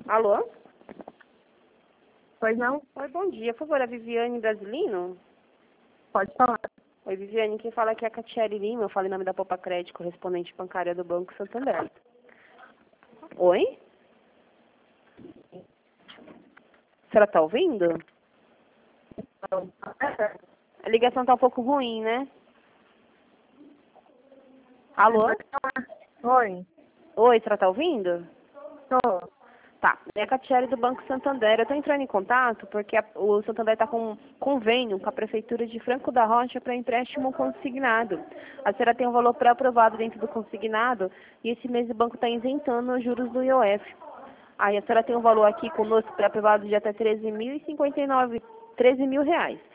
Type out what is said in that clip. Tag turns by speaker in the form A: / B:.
A: Alô?
B: Pois não?
A: Oi, bom dia. Por favor, a Viviane Brasilino?
B: Pode falar.
A: Oi, Viviane. Quem fala aqui é a Catiele Lima. Eu falo em nome da Popa Crédito, correspondente bancária do Banco Santander. Oi? A senhora tá ouvindo? A ligação tá um pouco ruim, né? Alô?
B: Oi,
A: Oi, a senhora tá ouvindo?
B: tô.
A: Tá, é a Catiele do Banco Santander. Eu estou entrando em contato porque o Santander está com um convênio com a Prefeitura de Franco da Rocha para empréstimo consignado. A senhora tem um valor pré-aprovado dentro do consignado e esse mês o banco está isentando os juros do IOF. Aí a senhora tem um valor aqui conosco pré-aprovado de até 13 mil reais.